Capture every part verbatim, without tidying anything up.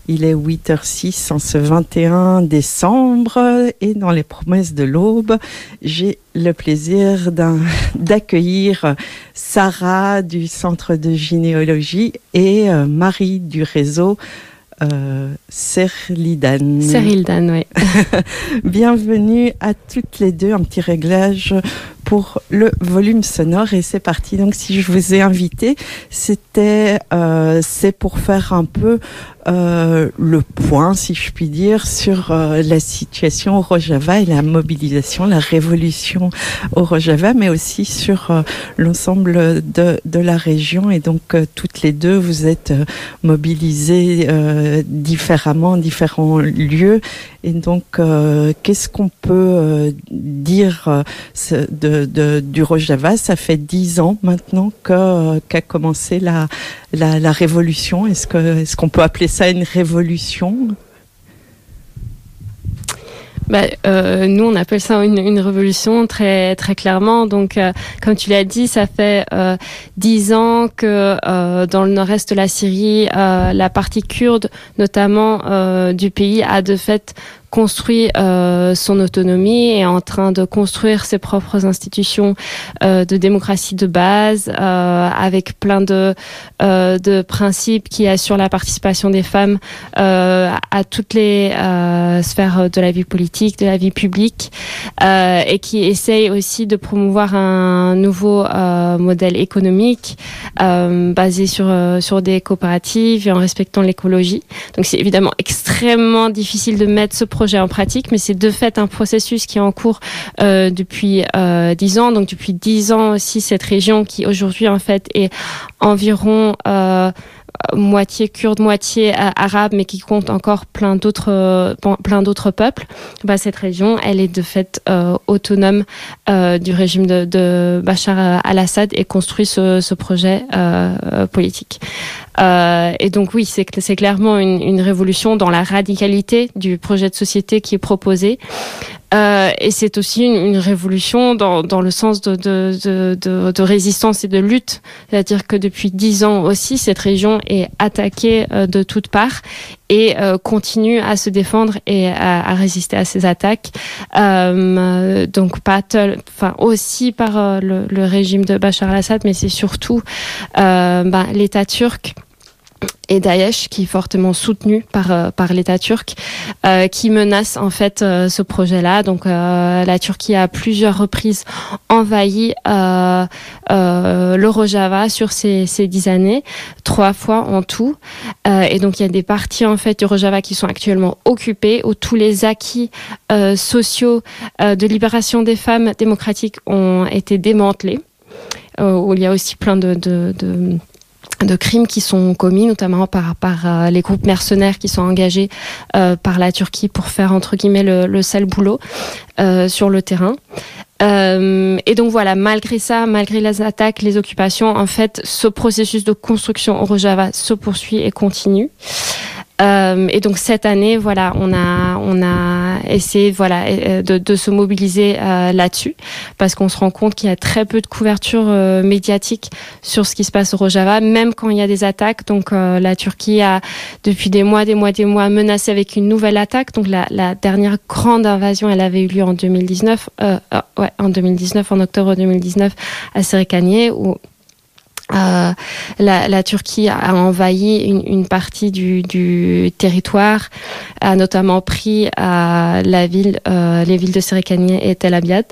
Il est huit heures six en ce vingt et un décembre et dans les promesses de l'aube, j'ai le plaisir d'un, d'accueillir Sarah du Centre de Gynéologie et euh, Marie du réseau euh, Serlidane. Serlidane, oui. Bienvenue à toutes les deux, un petit réglage pour le volume sonore et c'est parti. Donc si je vous ai invité, c'était euh, c'est pour faire un peu euh, le point, si je puis dire, sur euh, la situation au Rojava et la mobilisation, la révolution au Rojava, mais aussi sur euh, l'ensemble de, de la région. Et donc euh, toutes les deux, vous êtes euh, mobilisées euh, différemment, différents lieux. Et donc, euh, qu'est-ce qu'on peut euh, dire euh, de, de, du Rojava ? Ça fait dix ans maintenant que, euh, qu'a commencé la, la, la révolution. Est-ce que, est-ce qu'on peut appeler ça une révolution ? Bah, euh, nous, on appelle ça une, une révolution très très clairement. Donc, euh, comme tu l'as dit, ça fait euh, dix ans que euh, dans le nord-est de la Syrie, euh, la partie kurde, notamment euh, du pays, a de fait construit euh, son autonomie et est en train de construire ses propres institutions euh, de démocratie de base euh, avec plein de euh, de principes qui assurent la participation des femmes euh, à toutes les euh, sphères de la vie politique, de la vie publique euh, et qui essayent aussi de promouvoir un nouveau euh, modèle économique euh, basé sur euh, sur des coopératives et en respectant l'écologie. Donc c'est évidemment extrêmement difficile de mettre ce projet en pratique, mais c'est de fait un processus qui est en cours euh, depuis euh, dix ans. Donc depuis dix ans aussi, cette région qui aujourd'hui en fait est environ euh, moitié kurde, moitié euh, arabe, mais qui compte encore plein d'autres, euh, plein d'autres peuples. Bah, cette région, elle est de fait euh, autonome euh, du régime de, de Bachar al-Assad et construit ce, ce projet euh, politique. Euh, et donc oui, c'est, c'est clairement une, une révolution dans la radicalité du projet de société qui est proposé. Euh, et c'est aussi une, une révolution dans, dans le sens de, de, de, de, de résistance et de lutte. C'est-à-dire que depuis dix ans aussi, cette région est attaquée euh, de toutes parts et euh, continue à se défendre et à, à résister à ces attaques. Euh, donc pas tel, enfin aussi par euh, le, le régime de Bachar al-Assad, mais c'est surtout euh, bah, l'État turc et Daesh qui est fortement soutenu par euh, par l'État turc euh, qui menace en fait euh, ce projet-là. Donc euh, la Turquie a à plusieurs reprises envahi euh, euh, le Rojava sur ces ces dix années, trois fois en tout. Euh, et donc il y a des parties en fait du Rojava qui sont actuellement occupées où tous les acquis euh, sociaux euh, de libération des femmes démocratiques ont été démantelés. Euh, où il y a aussi plein de de, de de crimes qui sont commis, notamment par par euh, les groupes mercenaires qui sont engagés euh, par la Turquie pour faire entre guillemets le, le sale boulot euh, sur le terrain. Euh, et donc voilà, malgré ça, malgré les attaques, les occupations, en fait, ce processus de construction au Rojava se poursuit et continue. Euh, et donc cette année, voilà, on a on a essayé, voilà, de, de se mobiliser euh, là-dessus parce qu'on se rend compte qu'il y a très peu de couverture euh, médiatique sur ce qui se passe au Rojava, même quand il y a des attaques. Donc euh, la Turquie a depuis des mois, des mois, des mois menacé avec une nouvelle attaque. Donc la, la dernière grande invasion, elle avait eu lieu en deux mille dix-neuf, euh, euh, ouais, en deux mille dix-neuf, en octobre deux mille dix-neuf à Serikaniye où Euh, la, la Turquie a envahi une, une partie du, du territoire, a notamment pris euh, la ville, euh, les villes de Serikaniye et Tel Abyad.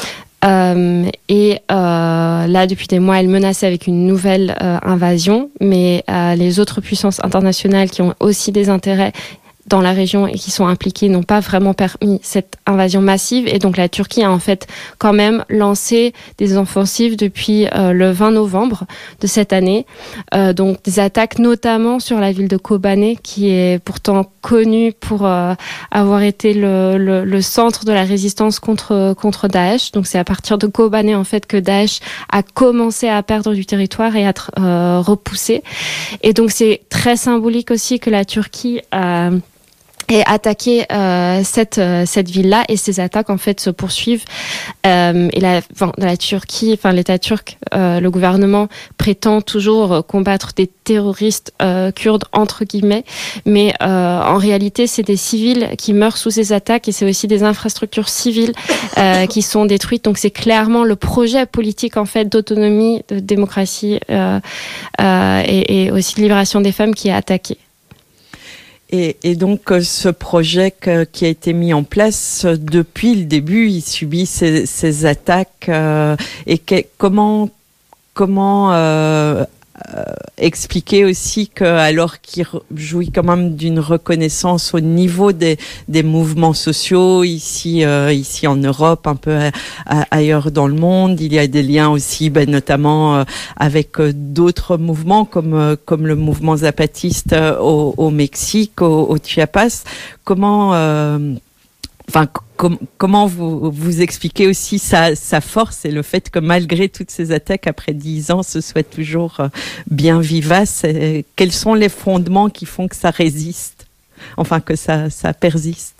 Euh, et euh, là, depuis des mois, elle menaçait avec une nouvelle euh, invasion, mais euh, les autres puissances internationales qui ont aussi des intérêts dans la région et qui sont impliqués n'ont pas vraiment permis cette invasion massive. Et donc la Turquie a en fait quand même lancé des offensives depuis euh, le vingt novembre de cette année. Euh, donc des attaques notamment sur la ville de Kobane qui est pourtant connue pour euh, avoir été le, le, le centre de la résistance contre, contre Daesh. Donc c'est à partir de Kobane en fait que Daesh a commencé à perdre du territoire et à être euh, repoussé. Et donc c'est très symbolique aussi que la Turquie a et attaquer euh, cette euh, cette ville-là, et ces attaques en fait se poursuivent. Euh, et la, enfin, dans la Turquie, enfin l'État turc, euh, le gouvernement prétend toujours combattre des terroristes euh, kurdes entre guillemets, mais euh, en réalité c'est des civils qui meurent sous ces attaques, et c'est aussi des infrastructures civiles euh, qui sont détruites. Donc c'est clairement le projet politique en fait d'autonomie, de démocratie euh, euh, et, et aussi de libération des femmes qui est attaqué. Et, et donc, ce projet que, qui a été mis en place depuis le début, il subit ces, ces attaques. Euh, et que, comment, comment euh, euh, expliquer aussi que, alors qu'il jouit quand même d'une reconnaissance au niveau des, des mouvements sociaux ici, euh, ici en Europe, un peu à, à, ailleurs dans le monde, il y a des liens aussi, ben, notamment euh, avec euh, d'autres mouvements comme euh, comme le mouvement zapatiste euh, au, au Mexique, au, au Chiapas. Comment euh, Enfin, com- comment vous, vous expliquez aussi sa, sa force et le fait que malgré toutes ces attaques, après dix ans, ce soit toujours bien vivace? Et quels sont les fondements qui font que ça résiste? Enfin, que ça, ça persiste?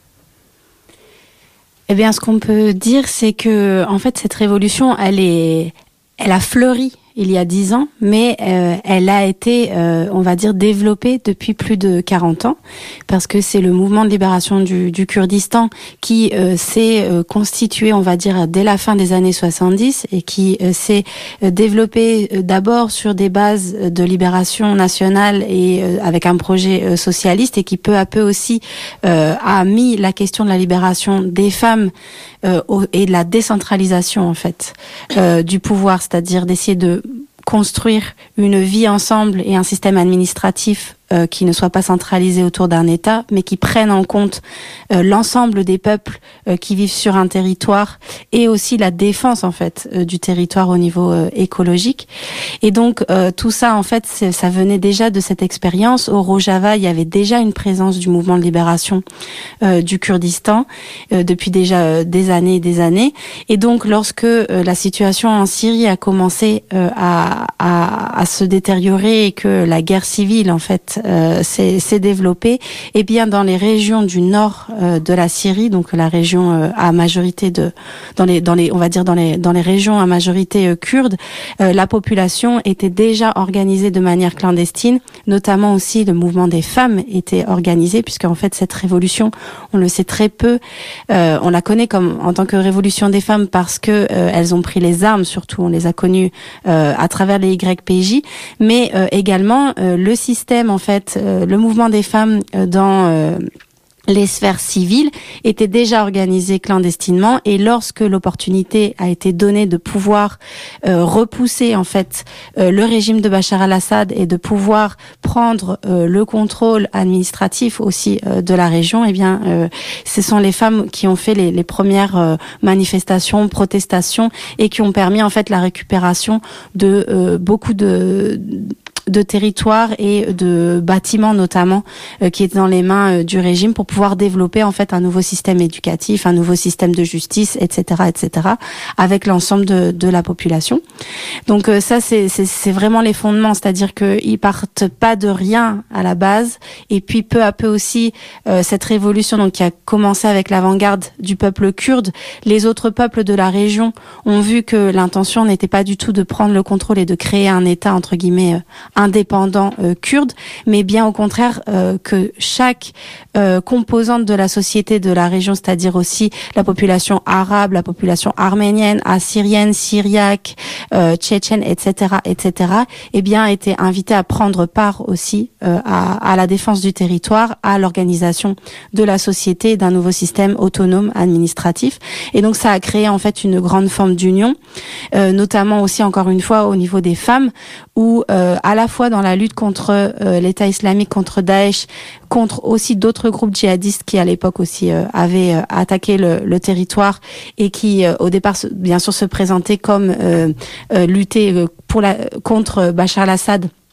Eh bien, ce qu'on peut dire, c'est que, en fait, cette révolution, elle est, elle a fleuri il y a dix ans, mais euh, elle a été, euh, on va dire, développée depuis plus de quarante ans, parce que c'est le mouvement de libération du, du Kurdistan qui euh, s'est euh, constitué, on va dire, dès la fin des années soixante-dix, et qui euh, s'est euh, développé euh, d'abord sur des bases de libération nationale et euh, avec un projet euh, socialiste, et qui peu à peu aussi euh, a mis la question de la libération des femmes euh, et de la décentralisation, en fait, euh, du pouvoir, c'est-à-dire d'essayer de construire une vie ensemble et un système administratif euh, qui ne soit pas centralisé autour d'un État, mais qui prenne en compte euh, l'ensemble des peuples euh, qui vivent sur un territoire, et aussi la défense en fait euh, du territoire au niveau euh, écologique. Et donc euh, tout ça en fait, ça venait déjà de cette expérience. Au Rojava, il y avait déjà une présence du mouvement de libération euh, du Kurdistan euh, depuis déjà euh, des années et des années. Et donc lorsque euh, la situation en Syrie a commencé euh, à, à, à se détériorer, et que la guerre civile en fait Euh, s'est, s'est développé, et bien dans les régions du nord euh, de la Syrie, donc la région euh, à majorité de, dans les, dans les, on va dire dans les, dans les régions à majorité euh, kurde, euh, la population était déjà organisée de manière clandestine, notamment aussi le mouvement des femmes était organisé, puisque en fait cette révolution, on le sait très peu, euh, on la connaît comme en tant que révolution des femmes parce que euh, elles ont pris les armes, surtout on les a connues euh, à travers les Y P J, mais euh, également euh, le système en fait fait, euh, le mouvement des femmes euh, dans euh, les sphères civiles était déjà organisé clandestinement, et lorsque l'opportunité a été donnée de pouvoir euh, repousser en fait euh, le régime de Bachar al-Assad et de pouvoir prendre euh, le contrôle administratif aussi euh, de la région, eh bien euh, ce sont les femmes qui ont fait les, les premières euh, manifestations, protestations, et qui ont permis en fait la récupération de euh, beaucoup de de territoires et de bâtiments notamment euh, qui étaient dans les mains euh, du régime, pour pouvoir développer en fait un nouveau système éducatif, un nouveau système de justice, et cetera, et cetera, avec l'ensemble de, de la population. Donc euh, ça c'est, c'est c'est vraiment les fondements, c'est-à-dire que ils partent pas de rien à la base, et puis peu à peu aussi euh, cette révolution donc qui a commencé avec l'avant-garde du peuple kurde, les autres peuples de la région ont vu que l'intention n'était pas du tout de prendre le contrôle et de créer un État entre guillemets euh, indépendant euh, kurde, mais bien au contraire euh, que chaque euh, composante de la société de la région, c'est-à-dire aussi la population arabe, la population arménienne, assyrienne, syriaque, euh, tchétchène, et cetera, et cetera, eh bien était invitée à prendre part aussi euh, à, à la défense du territoire, à l'organisation de la société, d'un nouveau système autonome administratif. Et donc ça a créé en fait une grande forme d'union, euh, notamment aussi encore une fois au niveau des femmes, où euh, à la fois dans la lutte contre euh, l'État islamique, contre Daesh, contre aussi d'autres groupes djihadistes qui à l'époque aussi euh, avaient euh, attaqué le, le territoire, et qui euh, au départ bien sûr se présentaient comme euh, euh, lutter pour la, contre Bachar al-Assad,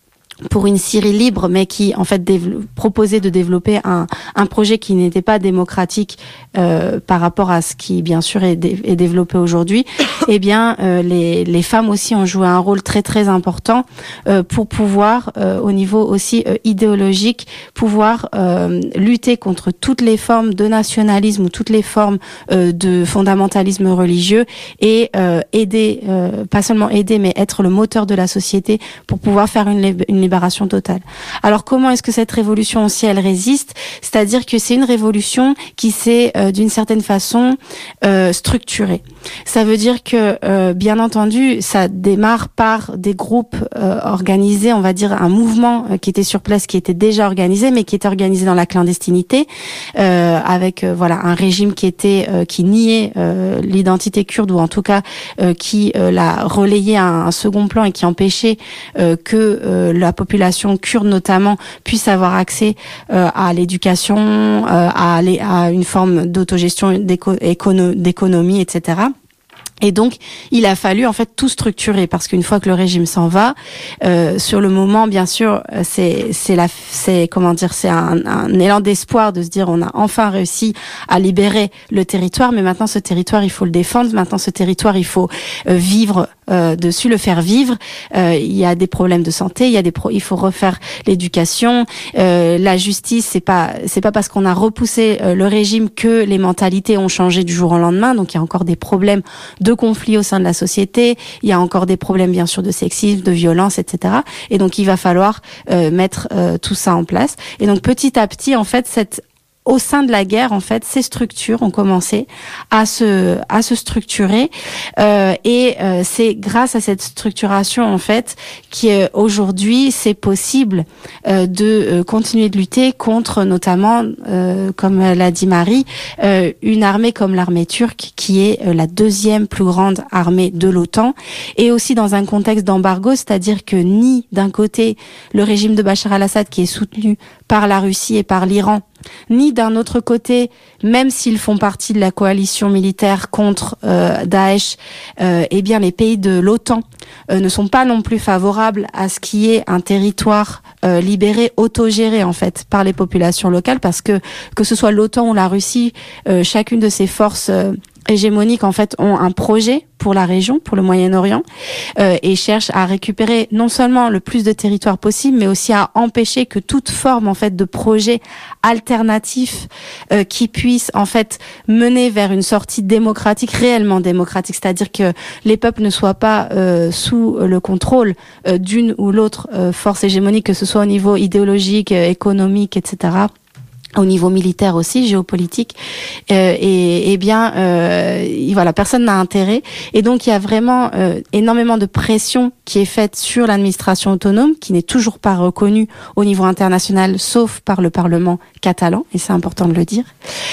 pour une Syrie libre, mais qui en fait dév- proposait de développer un, un projet qui n'était pas démocratique euh, par rapport à ce qui bien sûr est, dé- est développé aujourd'hui, eh bien euh, les, les femmes aussi ont joué un rôle très très important euh, pour pouvoir euh, au niveau aussi euh, idéologique pouvoir euh, lutter contre toutes les formes de nationalisme ou toutes les formes euh, de fondamentalisme religieux et euh, aider, euh, pas seulement aider, mais être le moteur de la société pour pouvoir faire une, lib- une libération totale. Alors comment est-ce que cette révolution aussi elle résiste ? C'est-à-dire que c'est une révolution qui s'est euh, d'une certaine façon euh, structurée. Ça veut dire que euh, bien entendu ça démarre par des groupes euh, organisés, on va dire un mouvement euh, qui était sur place, qui était déjà organisé, mais qui était organisé dans la clandestinité, euh, avec euh, voilà un régime qui était euh, qui niait euh, l'identité kurde ou en tout cas euh, qui euh, l'a relayé à un second plan et qui empêchait euh, que euh, la population kurde notamment puisse avoir accès euh, à l'éducation, euh, à, aller, à une forme d'autogestion, d'éco- écono- d'économie, et cetera. Et donc, il a fallu en fait tout structurer parce qu'une fois que le régime s'en va, euh, sur le moment, bien sûr, c'est c'est la c'est comment dire, c'est un, un élan d'espoir de se dire on a enfin réussi à libérer le territoire, mais maintenant ce territoire il faut le défendre, maintenant ce territoire il faut euh, vivre euh, dessus, le faire vivre. Euh, il y a des problèmes de santé, il y a des pro- il faut refaire l'éducation, euh, la justice. C'est pas c'est pas parce qu'on a repoussé euh, le régime que les mentalités ont changé du jour au lendemain. Donc il y a encore des problèmes de conflits au sein de la société, il y a encore des problèmes bien sûr de sexisme, de violence, et cetera. Et donc il va falloir euh, mettre euh, tout ça en place. Et donc petit à petit, en fait, cette au sein de la guerre, en fait, ces structures ont commencé à se à se structurer euh, et euh, c'est grâce à cette structuration, en fait, qui euh, aujourd'hui c'est possible euh, de euh, continuer de lutter contre, notamment, euh, comme l'a dit Marie, euh, une armée comme l'armée turque, qui est euh, la deuxième plus grande armée de l'OTAN, et aussi dans un contexte d'embargo, c'est-à-dire que ni d'un côté le régime de Bachar al-Assad qui est soutenu par la Russie et par l'Iran, ni d'un autre côté, même s'ils font partie de la coalition militaire contre euh, Daesh, euh, eh bien les pays de l'OTAN euh, ne sont pas non plus favorables à ce qui est un territoire euh, libéré, autogéré en fait par les populations locales, parce que que ce soit l'OTAN ou la Russie, euh, chacune de ces forces euh, hégémoniques en fait ont un projet pour la région, pour le Moyen-Orient, euh, et cherchent à récupérer non seulement le plus de territoire possible, mais aussi à empêcher que toute forme en fait de projet alternatif euh, qui puisse en fait mener vers une sortie démocratique, réellement démocratique, c'est-à-dire que les peuples ne soient pas euh, sous le contrôle euh, d'une ou l'autre euh, force hégémonique, que ce soit au niveau idéologique, euh, économique, et cetera, au niveau militaire aussi, géopolitique, euh, et, et bien, euh, voilà, personne n'a intérêt, et donc il y a vraiment euh, énormément de pression qui est faite sur l'administration autonome, qui n'est toujours pas reconnue au niveau international, sauf par le Parlement catalan, et c'est important de le dire,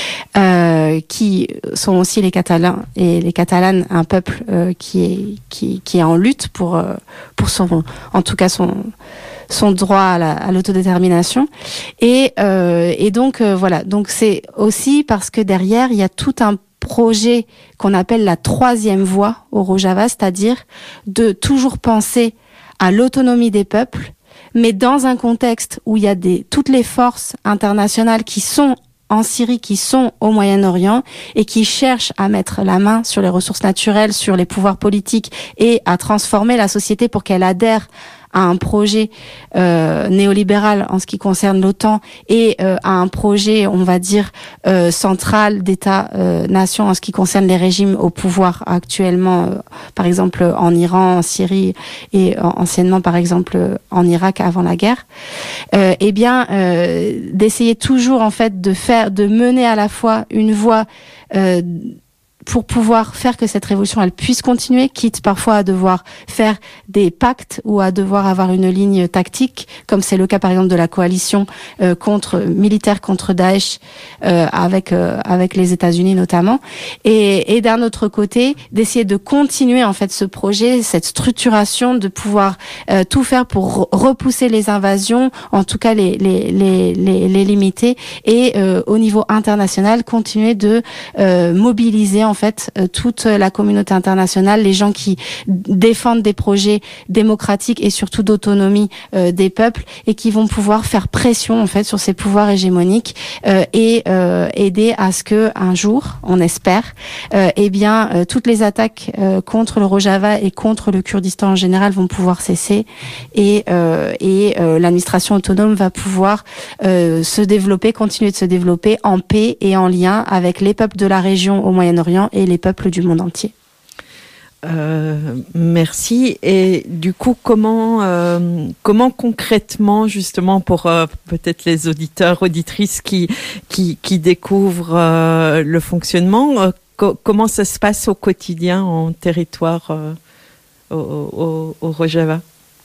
euh, qui sont aussi les Catalans et les Catalanes, un peuple euh, qui est qui qui est en lutte pour euh, pour son, en tout cas son son droit à, la, à l'autodétermination, et euh, et donc euh, voilà, donc c'est aussi parce que derrière il y a tout un projet qu'on appelle la troisième voie au Rojava, c'est-à-dire de toujours penser à l'autonomie des peuples, mais dans un contexte où il y a des toutes les forces internationales qui sont en Syrie, qui sont au Moyen-Orient et qui cherchent à mettre la main sur les ressources naturelles, sur les pouvoirs politiques et à transformer la société pour qu'elle adhère à un projet euh, néolibéral en ce qui concerne l'OTAN et euh, à un projet, on va dire, euh, central d'État-nation euh, en ce qui concerne les régimes au pouvoir actuellement, euh, par exemple en Iran, en Syrie et euh, anciennement, par exemple, en Irak avant la guerre. Euh, eh bien, euh, d'essayer toujours en fait de faire, de mener à la fois une voie euh, pour pouvoir faire que cette révolution elle puisse continuer, quitte parfois à devoir faire des pactes ou à devoir avoir une ligne tactique, comme c'est le cas par exemple de la coalition euh, contre militaire contre Daesh euh, avec euh, avec les États-Unis notamment, et, et d'un autre côté d'essayer de continuer en fait ce projet, cette structuration, de pouvoir euh, tout faire pour repousser les invasions, en tout cas les les les les, les limiter, et euh, au niveau international continuer de euh, mobiliser en fait euh, toute la communauté internationale, les gens qui défendent des projets démocratiques et surtout d'autonomie euh, des peuples et qui vont pouvoir faire pression en fait sur ces pouvoirs hégémoniques euh, et euh, aider à ce que un jour, on espère, euh, eh bien euh, toutes les attaques euh, contre le Rojava et contre le Kurdistan en général vont pouvoir cesser et euh, et euh, l'administration autonome va pouvoir euh, se développer, continuer de se développer en paix et en lien avec les peuples de la région au Moyen-Orient et les peuples du monde entier. Euh, merci. Et du coup, comment, euh, comment concrètement, justement, pour euh, peut-être les auditeurs, auditrices qui qui, qui découvrent euh, le fonctionnement, euh, co- comment ça se passe au quotidien en territoire euh, au, au, au Rojava?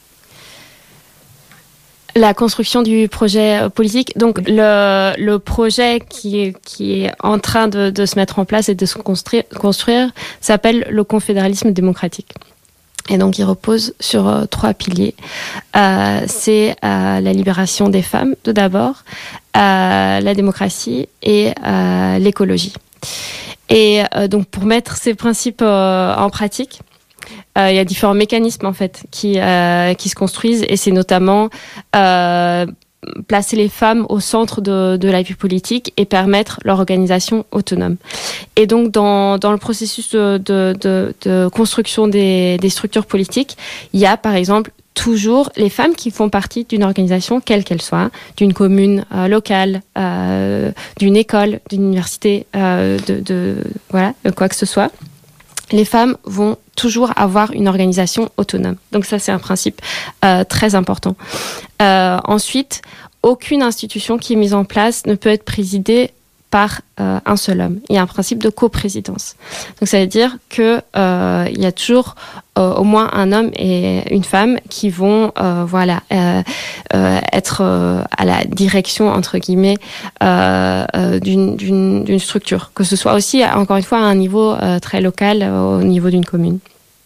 La construction du projet politique. Donc, oui. le, le projet qui est, qui est en train de, de se mettre en place et de se construire, construire s'appelle le confédéralisme démocratique. Et donc, il repose sur euh, trois piliers. Euh, c'est euh, la libération des femmes, tout d'abord, euh, la démocratie et euh, l'écologie. Et euh, donc, pour mettre ces principes euh, en pratique, Euh, il y a différents mécanismes en fait qui euh, qui se construisent et c'est notamment euh, placer les femmes au centre de de la vie politique et permettre leur organisation autonome. Et donc dans dans le processus de de de, de construction des des structures politiques, il y a par exemple toujours les femmes qui font partie d'une organisation quelle qu'elle soit, d'une commune euh, locale, euh, d'une école, d'une université, euh, de de voilà, de quoi que ce soit. Les femmes vont toujours avoir une organisation autonome. Donc ça, c'est un principe euh, très important. Euh, ensuite, aucune institution qui est mise en place ne peut être présidée par euh, un seul homme. Il y a un principe de coprésidence. Donc ça veut dire que euh, il y a toujours euh, au moins un homme et une femme qui vont euh, voilà euh, euh, être euh, à la direction entre guillemets euh, euh, d'une, d'une d'une structure, que ce soit aussi encore une fois à un niveau euh, très local, euh, au niveau d'une commune.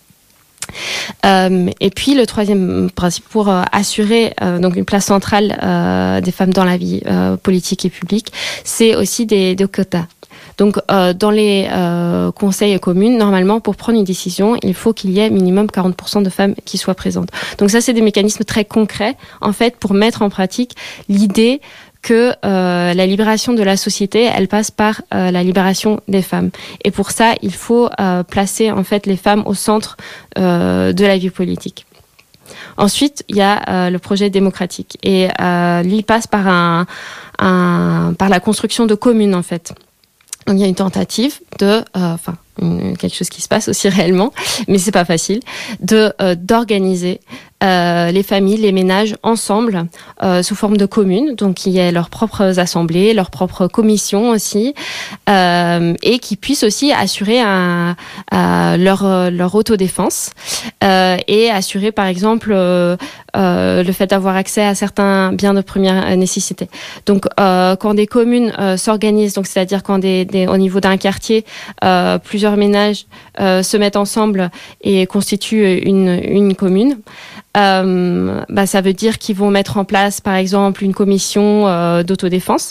Euh, et puis le troisième principe pour euh, assurer euh, donc une place centrale euh, des femmes dans la vie euh, politique et publique, c'est aussi des, des quotas. Donc euh, dans les euh, conseils et communes, normalement pour prendre une décision, il faut qu'il y ait minimum quarante pour cent de femmes qui soient présentes. Donc ça, c'est des mécanismes très concrets en fait pour mettre en pratique l'idée que euh, la libération de la société, elle passe par euh, la libération des femmes. Et pour ça, il faut euh, placer en fait les femmes au centre euh, de la vie politique. Ensuite, il y a euh, le projet démocratique et euh, lui passe par un, un par la construction de communes en fait. Donc il y a une tentative de, enfin euh, quelque chose qui se passe aussi réellement, mais c'est pas facile, de euh, d'organiser euh, les familles, les ménages ensemble euh, sous forme de communes, donc qui aient leurs propres assemblées, leurs propres commissions aussi, euh, et qui puissent aussi assurer un, un, leur leur autodéfense euh, et assurer par exemple euh, euh, le fait d'avoir accès à certains biens de première nécessité. Donc euh, quand des communes euh, s'organisent, donc c'est-à-dire quand des, des au niveau d'un quartier euh, plusieurs ménages euh, se mettent ensemble et constituent une une commune. Euh, bah, ça veut dire qu'ils vont mettre en place, par exemple, une commission euh, d'autodéfense.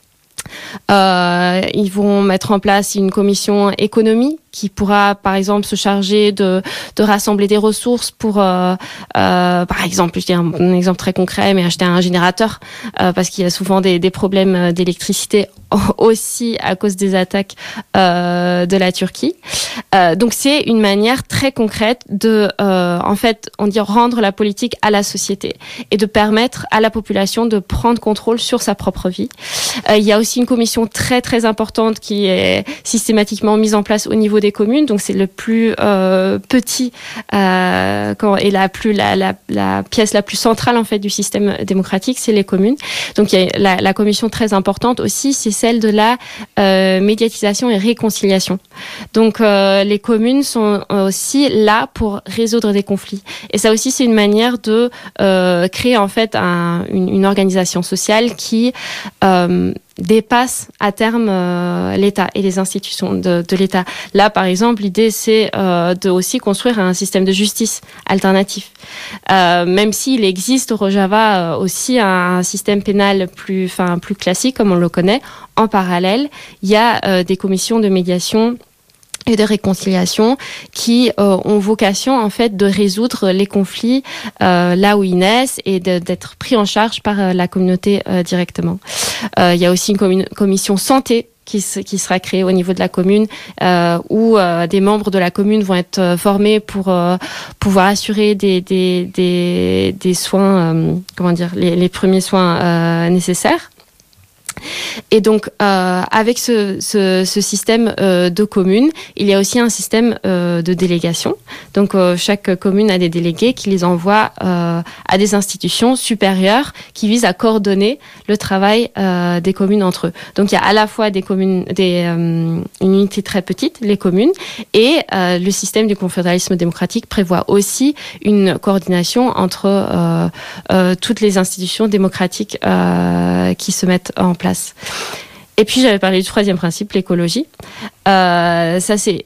Euh, ils vont mettre en place une commission économie qui pourra, par exemple, se charger de, de rassembler des ressources pour, euh, euh, par exemple, je dis un, un exemple très concret, mais acheter un générateur, euh, parce qu'il y a souvent des, des problèmes d'électricité aussi à cause des attaques euh, de la Turquie. Euh, donc c'est une manière très concrète de, euh, en fait, on dit rendre la politique à la société et de permettre à la population de prendre contrôle sur sa propre vie. Euh, il y a aussi une commission très très importante qui est systématiquement mise en place au niveau des communes, donc c'est le plus euh, petit euh, quand, et la plus la, la, la pièce la plus centrale en fait du système démocratique, c'est les communes. Donc il y a la, la commission très importante aussi, c'est celle de la euh, médiatisation et réconciliation. Donc euh, les communes sont aussi là pour résoudre des conflits. Et ça aussi c'est une manière de euh, créer en fait un, une, une organisation sociale qui euh, dépasse à terme euh, l'État et les institutions de, de l'État. Là, par exemple, l'idée, c'est euh, de aussi construire un système de justice alternatif. Euh, même s'il existe au Rojava euh, aussi un, un système pénal plus, enfin, plus classique, comme on le connaît, en parallèle, il y a euh, des commissions de médiation et de réconciliation qui euh, ont vocation en fait de résoudre les conflits euh, là où ils naissent et de, d'être pris en charge par euh, la communauté euh, directement. Euh, il y a aussi une commun- commission santé qui, se, qui sera créée au niveau de la commune euh, où euh, des membres de la commune vont être euh, formés pour euh, pouvoir assurer des, des, des, des soins, euh, comment dire, les, les premiers soins euh, nécessaires. Et donc, euh, avec ce, ce, ce système euh, de communes, il y a aussi un système euh, de délégation. Donc, euh, chaque commune a des délégués qui les envoient euh, à des institutions supérieures qui visent à coordonner le travail euh, des communes entre eux. Donc, il y a à la fois des communes, des euh, une unité très petite, les communes, et euh, le système du confédéralisme démocratique prévoit aussi une coordination entre euh, euh, toutes les institutions démocratiques euh, qui se mettent en place. Et puis j'avais parlé du troisième principe, l'écologie. Euh, ça c'est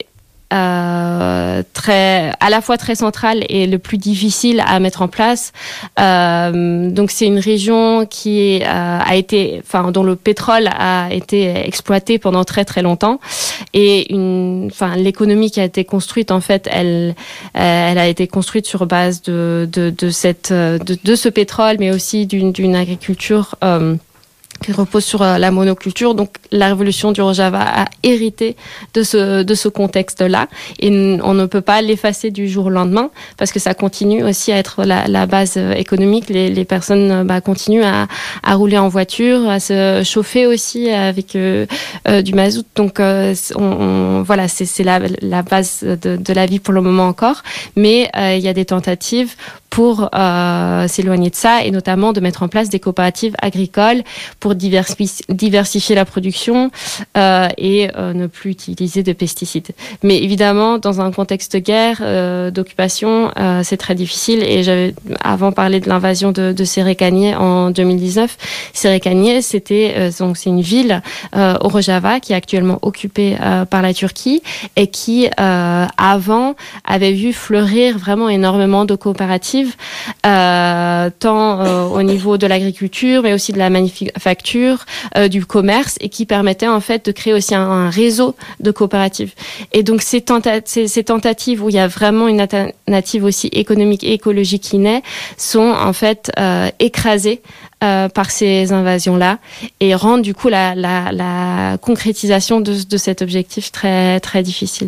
euh, très, à la fois très central et le plus difficile à mettre en place. Euh, donc c'est une région qui euh, a été, enfin dont le pétrole a été exploité pendant très très longtemps et une, enfin l'économie qui a été construite en fait, elle, elle a été construite sur base de de de cette de, de ce pétrole, mais aussi d'une d'une agriculture Euh, qui repose sur la monoculture. Donc, la révolution du Rojava a hérité de ce, de ce contexte-là. Et on ne peut pas l'effacer du jour au lendemain parce que ça continue aussi à être la, la base économique. Les, les personnes bah, continuent à, à rouler en voiture, à se chauffer aussi avec euh, euh, du mazout. Donc, euh, on, on, voilà, c'est, c'est la, la base de, de la vie pour le moment encore. Mais euh, il y a des tentatives pour euh, s'éloigner de ça et notamment de mettre en place des coopératives agricoles pour diversifier, diversifier la production euh, et euh, ne plus utiliser de pesticides. Mais évidemment, dans un contexte de guerre, euh, d'occupation, euh, c'est très difficile. Et j'avais avant parlé de l'invasion de, de Sérékaniye en deux mille dix-neuf. Sérékaniye, c'était euh, donc c'est une ville euh, au Rojava qui est actuellement occupée euh, par la Turquie et qui euh, avant avait vu fleurir vraiment énormément de coopératives. Euh, tant euh, au niveau de l'agriculture, mais aussi de la manufacture, euh, du commerce, et qui permettait en fait de créer aussi un, un réseau de coopératives. Et donc ces, tenta- ces, ces tentatives où il y a vraiment une alternative aussi économique et écologique qui naît, sont en fait euh, écrasées euh, par ces invasions-là et rendent du coup la, la, la concrétisation de, de cet objectif très très difficile.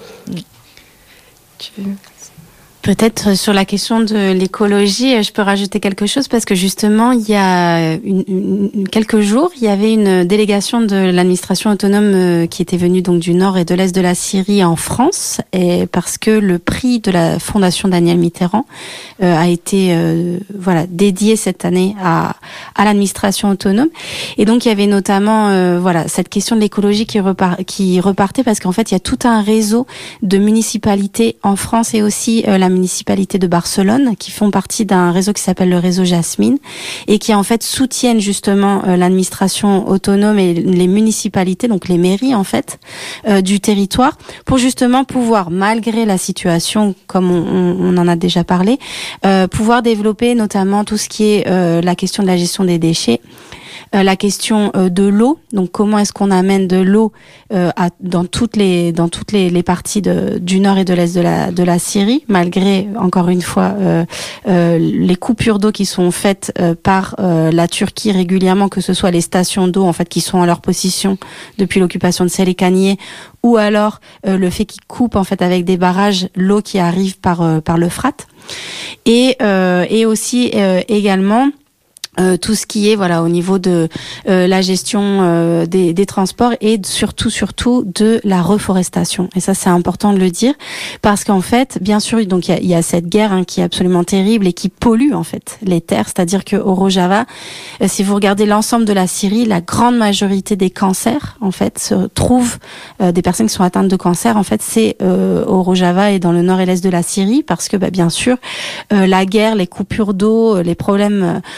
Tu veux... Peut-être sur la question de l'écologie, je peux rajouter quelque chose parce que justement, il y a une, une, quelques jours, il y avait une délégation de l'administration autonome qui était venue donc du nord et de l'est de la Syrie en France, et parce que le prix de la Fondation Daniel Mitterrand euh, a été euh, voilà dédié cette année à à l'administration autonome, et donc il y avait notamment euh, voilà cette question de l'écologie qui repart qui repartait parce qu'en fait il y a tout un réseau de municipalités en France et aussi euh, la municipalité de Barcelone qui font partie d'un réseau qui s'appelle le réseau Jasmine et qui en fait soutiennent justement euh, l'administration autonome et les municipalités, donc les mairies en fait euh, du territoire, pour justement pouvoir, malgré la situation comme on, on, on en a déjà parlé, euh, pouvoir développer notamment tout ce qui est euh, la question de la gestion des déchets, Euh, la question euh, de l'eau, donc comment est-ce qu'on amène de l'eau euh, à, dans toutes les dans toutes les, les parties de, du nord et de l'est de la de la Syrie, malgré encore une fois euh, euh, les coupures d'eau qui sont faites euh, par euh, la Turquie régulièrement, que ce soit les stations d'eau en fait qui sont en leur possession depuis l'occupation de Sérékaniye, ou alors euh, le fait qu'ils coupent en fait avec des barrages l'eau qui arrive par euh, par l'Euphrate, et euh, et aussi euh, également Euh, tout ce qui est voilà au niveau de euh, la gestion euh, des, des transports et surtout surtout de la reforestation. Et ça c'est important de le dire parce qu'en fait bien sûr donc il y a, y a cette guerre hein, qui est absolument terrible et qui pollue en fait les terres, c'est-à-dire que au Rojava, euh, si vous regardez l'ensemble de la Syrie, la grande majorité des cancers en fait se trouvent euh, des personnes qui sont atteintes de cancer en fait c'est euh, au Rojava et dans le nord et l'est de la Syrie parce que bah, bien sûr euh, la guerre, les coupures d'eau, les problèmes euh,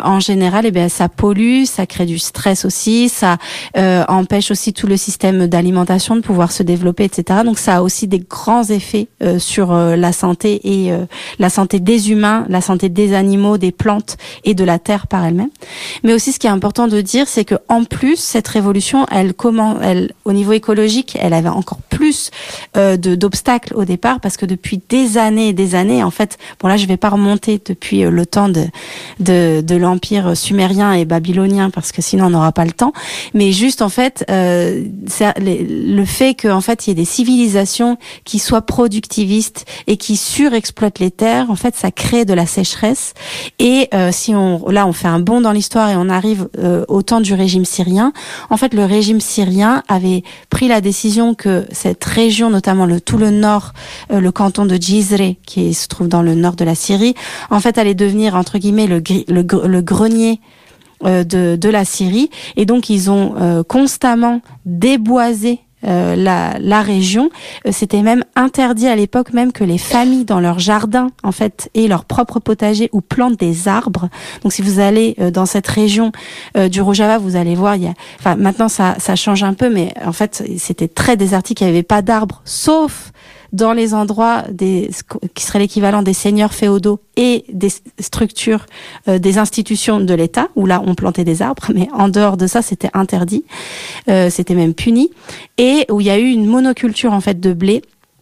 en général, eh bien, ça pollue, ça crée du stress aussi, ça euh, empêche aussi tout le système d'alimentation de pouvoir se développer, et cetera. Donc, ça a aussi des grands effets euh, sur euh, la santé et euh, la santé des humains, la santé des animaux, des plantes et de la terre par elle-même. Mais aussi, ce qui est important de dire, c'est que en plus, cette révolution, elle comment, elle, au niveau écologique, elle avait encore plus euh, de d'obstacles au départ, parce que depuis des années et des années, en fait, bon là, je vais pas remonter depuis euh, le temps de de, de l'empire sumérien et babylonien, parce que sinon on n'aura pas le temps. Mais juste en fait, euh, c'est le fait que en fait il y ait des civilisations qui soient productivistes et qui surexploitent les terres, en fait, ça crée de la sécheresse. Et euh, si on là on fait un bond dans l'histoire et on arrive euh, au temps du régime syrien, en fait, le régime syrien avait pris la décision que cette région, notamment le tout le nord, euh, le canton de Cizre, qui se trouve dans le nord de la Syrie, en fait, allait devenir entre guillemets le le, le grenier euh, de de la Syrie. Et donc ils ont euh, constamment déboisé Euh, la, la région. Euh, c'était même interdit à l'époque même que les familles dans leur jardin en fait aient leur propre potager ou plantent des arbres. Donc si vous allez euh, dans cette région euh, du Rojava, vous allez voir, il y a, enfin maintenant ça ça change un peu, mais en fait c'était très désertique, il n'y avait pas d'arbres sauf dans les endroits des, qui seraient l'équivalent des seigneurs féodaux et des structures, euh, des institutions de l'État, où là on plantait des arbres, mais en dehors de ça c'était interdit, euh, c'était même puni, et où il y a eu une monoculture en fait de blé,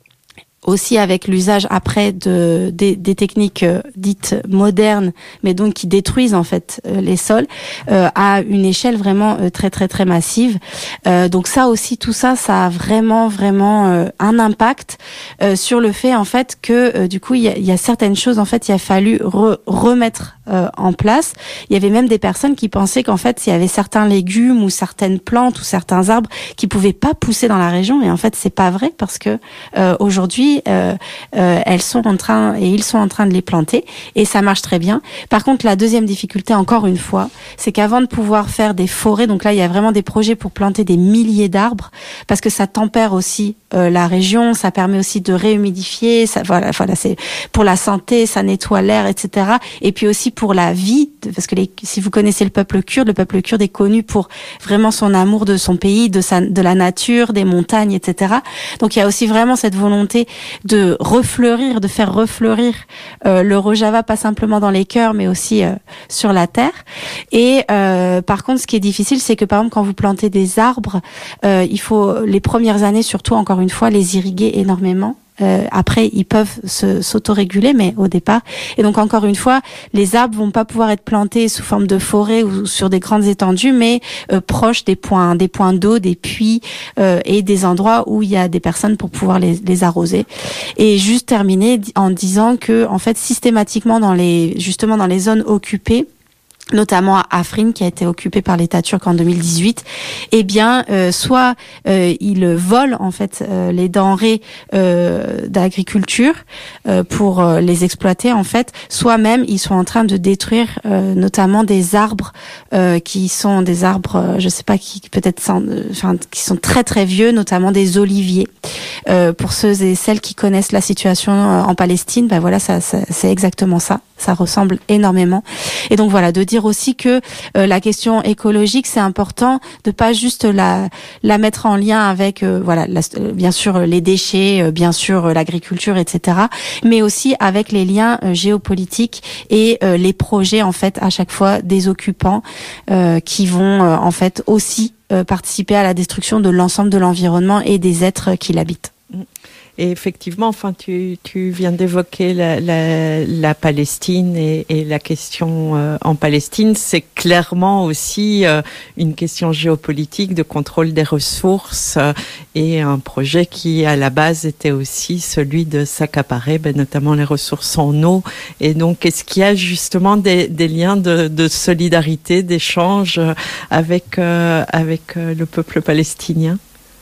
aussi avec l'usage après de des, des techniques euh, dites modernes, mais donc qui détruisent en fait euh, les sols euh, à une échelle vraiment euh, très très très massive. Euh, donc ça aussi, tout ça, ça a vraiment vraiment euh, un impact euh, sur le fait en fait que euh, du coup il y a, y a certaines choses en fait il a fallu re, remettre euh, en place. Il y avait même des personnes qui pensaient qu'en fait il y avait certains légumes ou certaines plantes ou certains arbres qui pouvaient pas pousser dans la région, et en fait c'est pas vrai, parce que euh, aujourd'hui Euh, euh, elles sont en train et ils sont en train de les planter, et ça marche très bien. Par contre, la deuxième difficulté, encore une fois, c'est qu'avant de pouvoir faire des forêts, donc là il y a vraiment des projets pour planter des milliers d'arbres, parce que ça tempère aussi euh, la région, ça permet aussi de réhumidifier, ça, voilà, voilà, c'est pour la santé, ça nettoie l'air, et cetera. Et puis aussi pour la vie, parce que les, si vous connaissez le peuple kurde, le peuple kurde est connu pour vraiment son amour de son pays, de sa, de la nature, des montagnes, et cetera. Donc il y a aussi vraiment cette volonté de refleurir, de faire refleurir euh, le Rojava, pas simplement dans les cœurs, mais aussi euh, sur la terre. Et euh, par contre, ce qui est difficile, c'est que par exemple, quand vous plantez des arbres, euh, il faut les premières années, surtout encore une fois, les irriguer énormément. Euh, après, ils peuvent se, s'autoréguler, mais au départ. Et donc, encore une fois, les arbres vont pas pouvoir être plantés sous forme de forêt ou sur des grandes étendues, mais euh, proches des points, des points d'eau, des puits euh, et des endroits où il y a des personnes pour pouvoir les, les arroser. Et juste terminer en disant que, en fait, systématiquement dans les, justement dans les zones occupées, notamment à Afrin, qui a été occupé par l'État turc en deux mille dix-huit, eh bien, euh, soit euh, ils volent en fait euh, les denrées euh, d'agriculture euh, pour euh, les exploiter en fait, soit même ils sont en train de détruire euh, notamment des arbres euh, qui sont des arbres, euh, je sais pas qui peut-être, sans, euh, enfin, qui sont très très vieux, notamment des oliviers. Euh, pour ceux et celles qui connaissent la situation euh, en Palestine, ben voilà, ça, ça c'est exactement ça. Ça ressemble énormément. Et donc voilà, de dire aussi que euh, la question écologique, c'est important de pas juste la la mettre en lien avec euh, voilà, la, euh, bien sûr les déchets, euh, bien sûr euh, l'agriculture, et cetera, mais aussi avec les liens euh, géopolitiques et euh, les projets en fait à chaque fois des occupants euh, qui vont euh, en fait aussi euh, participer à la destruction de l'ensemble de l'environnement et des êtres qui l'habitent. Et effectivement, enfin, tu, tu viens d'évoquer la, la, la Palestine et, et la question euh, en Palestine, c'est clairement aussi euh, une question géopolitique de contrôle des ressources euh, et un projet qui, à la base, était aussi celui de s'accaparer, ben, notamment les ressources en eau. Et donc, est-ce qu'il y a justement des, des liens de, de solidarité, d'échange avec euh, avec euh, le peuple palestinien?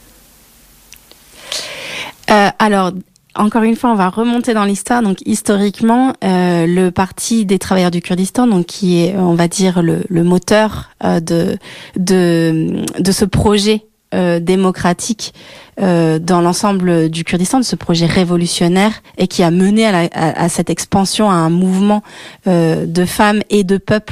Euh, alors, encore une fois, on va remonter dans l'histoire. Donc, historiquement, euh, le Parti des travailleurs du Kurdistan, donc qui est, on va dire, le, le moteur euh, de de de ce projet euh, démocratique euh, dans l'ensemble du Kurdistan, de ce projet révolutionnaire, et qui a mené à, la, à, à cette expansion, à un mouvement euh, de femmes et de peuples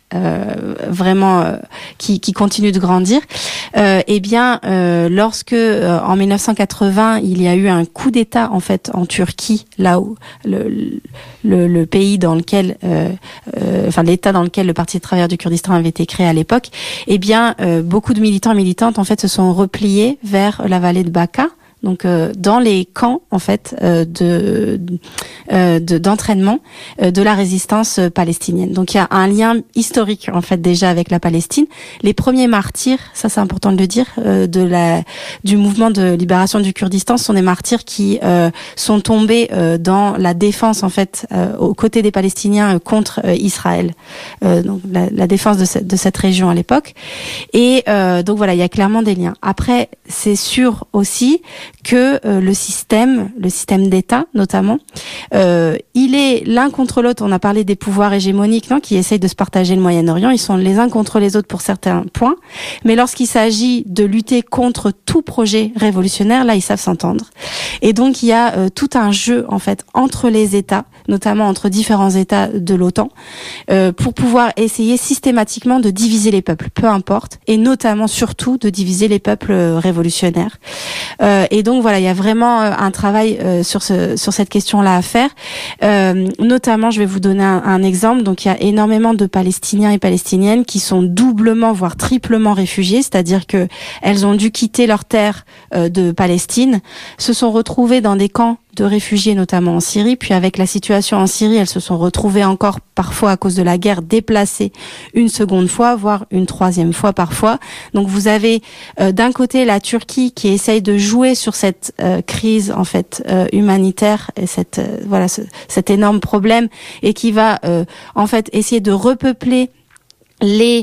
euh, vraiment euh, qui, qui continue de grandir. Euh, eh bien, euh, lorsque euh, en mille neuf cent quatre-vingts, il y a eu un coup d'État en fait en Turquie, là où le, le, le pays dans lequel, euh, euh, enfin l'État dans lequel le Parti des travailleurs du Kurdistan avait été créé à l'époque, eh bien, euh, beaucoup de militants et militantes en fait se sont repliés vers la vallée de Baqa. Donc euh, dans les camps en fait euh, de, euh, de d'entraînement euh, de la résistance euh, palestinienne. Donc il y a un lien historique en fait déjà avec la Palestine. Les premiers martyrs, ça c'est important de le dire, euh, de la du mouvement de libération du Kurdistan sont des martyrs qui euh, sont tombés euh, dans la défense en fait euh, aux côtés des Palestiniens euh, contre euh, Israël. Euh, donc la, la défense de cette de cette région à l'époque. Et euh, donc voilà, il y a clairement des liens. Après, c'est sûr aussi que euh, le système, le système d'État notamment, euh, il est l'un contre l'autre. On a parlé des pouvoirs hégémoniques, non, qui essayent de se partager le Moyen-Orient. Ils sont les uns contre les autres pour certains points, mais lorsqu'il s'agit de lutter contre tout projet révolutionnaire, là, ils savent s'entendre. Et donc, il y a euh, tout un jeu en fait entre les États, notamment entre différents États de l'OTAN, euh, pour pouvoir essayer systématiquement de diviser les peuples, peu importe, et notamment surtout de diviser les peuples euh, révolutionnaires. Euh, et donc voilà, il y a vraiment euh, un travail euh, sur ce sur cette question-là à faire. Euh, notamment, je vais vous donner un, un exemple. Donc il y a énormément de Palestiniens et Palestiniennes qui sont doublement voire triplement réfugiés, c'est-à-dire que elles ont dû quitter leur terre euh, de Palestine, se sont retrouvées dans des camps de réfugiés, notamment en Syrie. Puis avec la situation en Syrie, elles se sont retrouvées encore parfois à cause de la guerre déplacées une seconde fois, voire une troisième fois parfois. Donc vous avez euh, d'un côté la Turquie qui essaye de jouer sur cette euh, crise en fait euh, humanitaire et cette euh, voilà ce, cet énorme problème et qui va euh, en fait essayer de repeupler les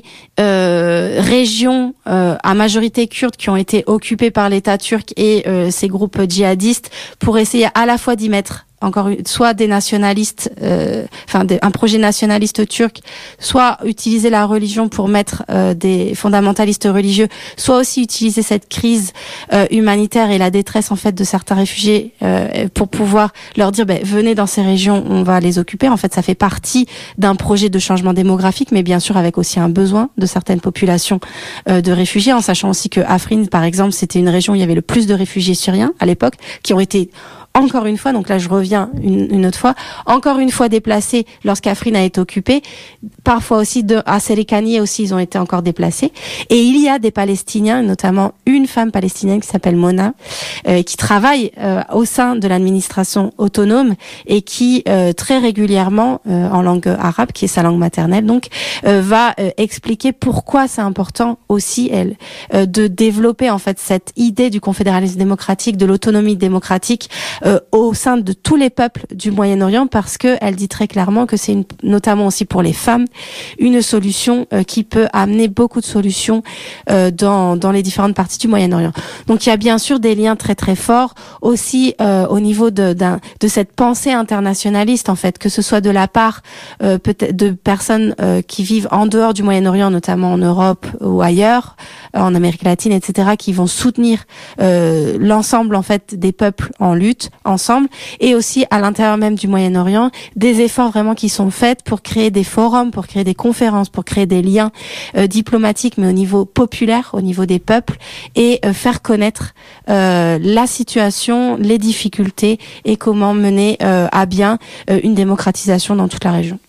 euh, régions euh, à majorité kurde qui ont été occupées par l'État turc et euh, ces groupes djihadistes pour essayer à la fois d'y mettre encore une, soit des nationalistes, euh, enfin des, un projet nationaliste turc, soit utiliser la religion pour mettre euh, des fondamentalistes religieux, soit aussi utiliser cette crise euh, humanitaire et la détresse en fait de certains réfugiés euh, pour pouvoir leur dire ben, venez dans ces régions, on va les occuper. En fait, ça fait partie d'un projet de changement démographique, mais bien sûr avec aussi un besoin de certaines populations euh, de réfugiés, en sachant aussi que Afrin, par exemple, c'était une région où il y avait le plus de réfugiés syriens à l'époque, qui ont été encore une fois, donc là je reviens une, une autre fois, encore une fois déplacés lorsqu'Afrin a été occupé, parfois aussi de, à Serikani aussi ils ont été encore déplacés. Et il y a des Palestiniens, notamment une femme palestinienne qui s'appelle Mona, euh, qui travaille euh, au sein de l'administration autonome et qui euh, très régulièrement, euh, en langue arabe, qui est sa langue maternelle, donc euh, va euh, expliquer pourquoi c'est important aussi, elle, euh, de développer en fait cette idée du confédéralisme démocratique, de l'autonomie démocratique, Euh, au sein de tous les peuples du Moyen-Orient, parce que elle dit très clairement que c'est une, notamment aussi pour les femmes, une solution euh, qui peut amener beaucoup de solutions euh, dans dans les différentes parties du Moyen-Orient. Donc il y a bien sûr des liens très très forts aussi euh, au niveau de d'un de cette pensée internationaliste en fait, que ce soit de la part euh, peut-être de personnes euh, qui vivent en dehors du Moyen-Orient, notamment en Europe ou ailleurs, euh, en Amérique latine, et cetera, qui vont soutenir euh, l'ensemble en fait des peuples en lutte ensemble, et aussi à l'intérieur même du Moyen-Orient, des efforts vraiment qui sont faits pour créer des forums, pour créer des conférences, pour créer des liens euh, diplomatiques, mais au niveau populaire, au niveau des peuples, et euh, faire connaître euh, la situation, les difficultés, et comment mener euh, à bien euh, une démocratisation dans toute la région.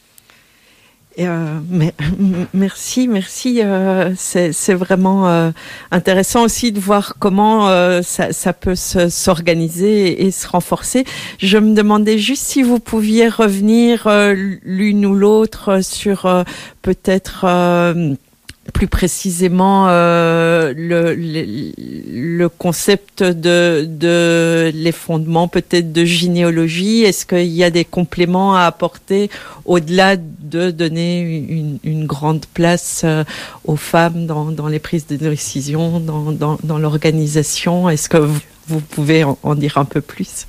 Et euh, mais, merci, merci. Euh, c'est, c'est vraiment euh, intéressant aussi de voir comment euh, ça, ça peut se, s'organiser et, et se renforcer. Je me demandais juste si vous pouviez revenir euh, l'une ou l'autre sur euh, peut-être euh, plus précisément euh, le, le, le concept de, de les fondements peut-être de généalogie. Est-ce qu'il y a des compléments à apporter au-delà de donner une, une grande place euh, aux femmes dans, dans les prises de décision, dans, dans, dans l'organisation? Est-ce que vous, vous pouvez en, en dire un peu plus?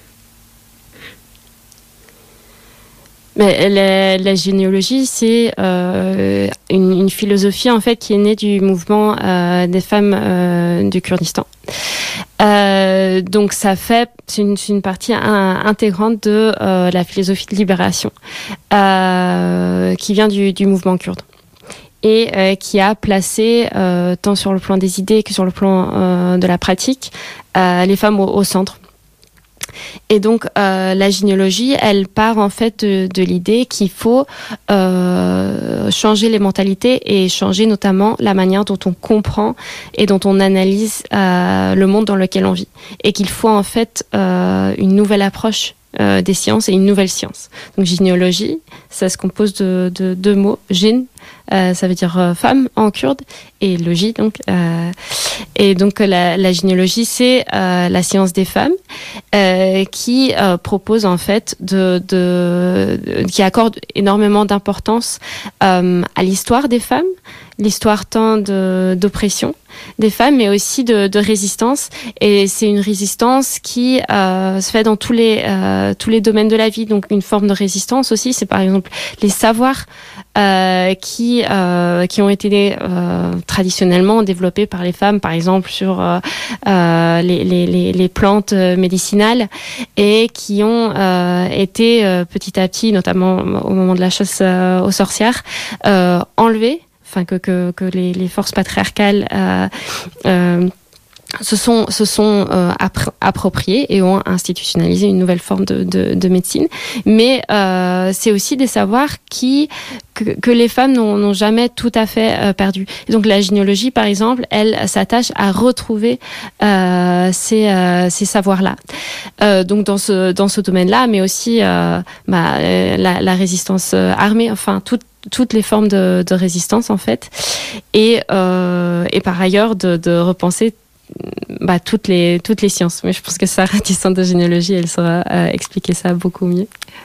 Mais la, la généalogie, c'est euh, une, une philosophie en fait qui est née du mouvement euh, des femmes euh, du Kurdistan. Euh, donc ça fait, c'est une, c'est une partie un, intégrante de euh, la philosophie de libération euh, qui vient du, du mouvement kurde et euh, qui a placé, euh, tant sur le plan des idées que sur le plan euh, de la pratique, euh, les femmes au, au centre. Et donc euh, la gynéologie, elle part en fait de, de l'idée qu'il faut euh, changer les mentalités et changer notamment la manière dont on comprend et dont on analyse euh, le monde dans lequel on vit. Et qu'il faut en fait euh, une nouvelle approche euh, des sciences et une nouvelle science. Donc gynéologie, ça se compose de, de deux mots, gyn, euh, ça veut dire euh, femme en kurde, et logie donc. Euh, et donc la, la gynéologie, c'est euh, la science des femmes euh, qui euh, propose en fait de, de, de qui accorde énormément d'importance euh, à l'histoire des femmes, l'histoire tant de, d'oppression des femmes, mais aussi de, de résistance. Et c'est une résistance qui euh, se fait dans tous les euh, tous les domaines de la vie. Donc une forme de résistance aussi, c'est par exemple les savoirs euh, qui euh, qui ont été euh, traditionnellement développés par les femmes, par exemple sur euh, euh, les, les les plantes médicinales, et qui ont euh, été euh, petit à petit, notamment au moment de la chasse euh, aux sorcières, euh, enlevées. Enfin que que que les les forces patriarcales euh, euh, se sont se sont euh, appro- appropriées et ont institutionnalisé une nouvelle forme de de, de médecine. Mais euh, c'est aussi des savoirs qui que, que les femmes n'ont, n'ont jamais tout à fait euh, perdu. Et donc la gynéologie, par exemple, elle s'attache à retrouver euh, ces euh, ces savoirs-là. Euh, donc dans ce dans ce domaine-là, mais aussi euh, bah, la, la résistance armée, enfin toute toutes les formes de, de résistance en fait, et euh, et par ailleurs de, de repenser bah, toutes les toutes les sciences. Mais je pense que Sarah, discipline de gynéologie, elle saura euh, expliquer ça beaucoup mieux.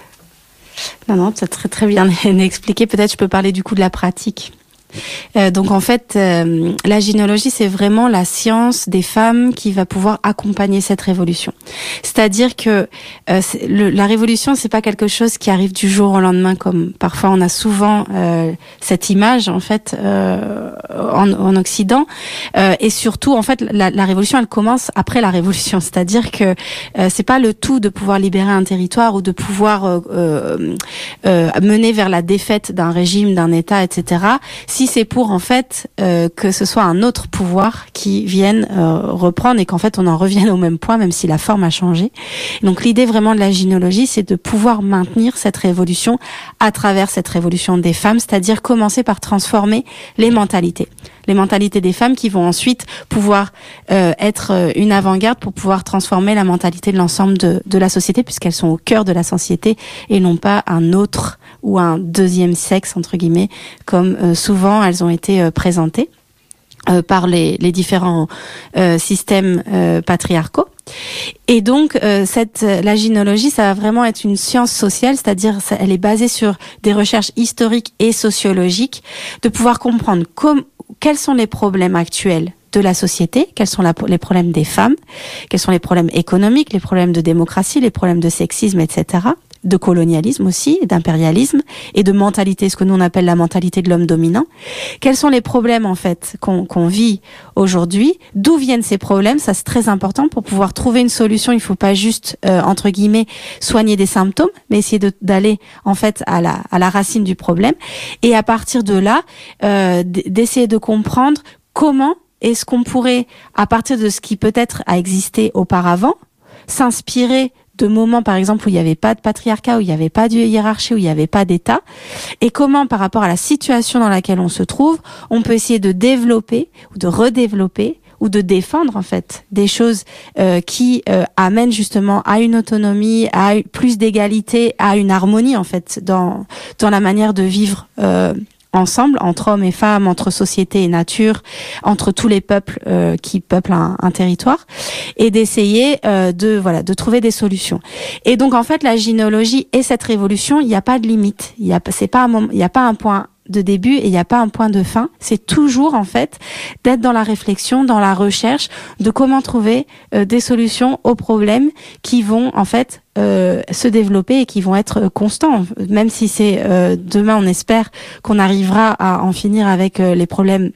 Non non, c'est très très bien expliqué. Peut-être je peux parler du coup de la pratique. Euh, donc en fait, euh, la gynéologie, c'est vraiment la science des femmes qui va pouvoir accompagner cette révolution. C'est-à-dire que euh, c'est, le, la révolution, c'est pas quelque chose qui arrive du jour au lendemain, comme parfois on a souvent euh, cette image en fait euh, en, en Occident. Euh, et surtout, en fait, la, la révolution, elle commence après la révolution. C'est-à-dire que euh, c'est pas le tout de pouvoir libérer un territoire ou de pouvoir euh, euh, euh, mener vers la défaite d'un régime, d'un État, et cetera. Si c'est pour en fait euh, que ce soit un autre pouvoir qui vienne euh, reprendre et qu'en fait on en revienne au même point, même si la forme a changé. Donc l'idée vraiment de la gynéologie, c'est de pouvoir maintenir cette révolution à travers cette révolution des femmes, c'est-à-dire commencer par transformer les mentalités. Les mentalités des femmes qui vont ensuite pouvoir euh, être une avant-garde pour pouvoir transformer la mentalité de l'ensemble de, de la société, puisqu'elles sont au cœur de la société et non pas un autre ou un deuxième sexe, entre guillemets, comme euh, souvent elles ont été euh, présentées euh, par les, les différents euh, systèmes euh, patriarcaux. Et donc, euh, cette la gynéologie, ça va vraiment être une science sociale, c'est-à-dire ça, elle est basée sur des recherches historiques et sociologiques, de pouvoir comprendre comme quels sont les problèmes actuels de la société, quels sont la, les problèmes des femmes, quels sont les problèmes économiques, les problèmes de démocratie, les problèmes de sexisme, et cetera, de colonialisme aussi, d'impérialisme et de mentalité, ce que nous on appelle la mentalité de l'homme dominant. Quels sont les problèmes en fait qu'on, qu'on vit aujourd'hui? D'où viennent ces problèmes? Ça c'est très important pour pouvoir trouver une solution. Il faut pas juste euh, entre guillemets soigner des symptômes, mais essayer de, d'aller en fait à la à la racine du problème. Et à partir de là, euh, d'essayer de comprendre comment est-ce qu'on pourrait, à partir de ce qui peut-être a existé auparavant, s'inspirer de moments, par exemple, où il n'y avait pas de patriarcat, où il n'y avait pas de hiérarchie, où il n'y avait pas d'État, et comment, par rapport à la situation dans laquelle on se trouve, on peut essayer de développer ou de redévelopper ou de défendre, en fait, des choses euh, qui euh, amènent justement à une autonomie, à plus d'égalité, à une harmonie, en fait, dans dans la manière de vivre euh, ensemble, entre hommes et femmes, entre société et nature, entre tous les peuples euh, qui peuplent un, un territoire, et d'essayer euh, de voilà de trouver des solutions. Et donc en fait la gynéologie et cette révolution, il n'y a pas de limite, il y a c'est pas un moment, il y a pas un point de début et il n'y a pas un point de fin. C'est toujours en fait d'être dans la réflexion, dans la recherche de comment trouver euh, des solutions aux problèmes qui vont en fait euh, se développer et qui vont être constants. Même si c'est euh, demain, on espère qu'on arrivera à en finir avec euh, les problèmes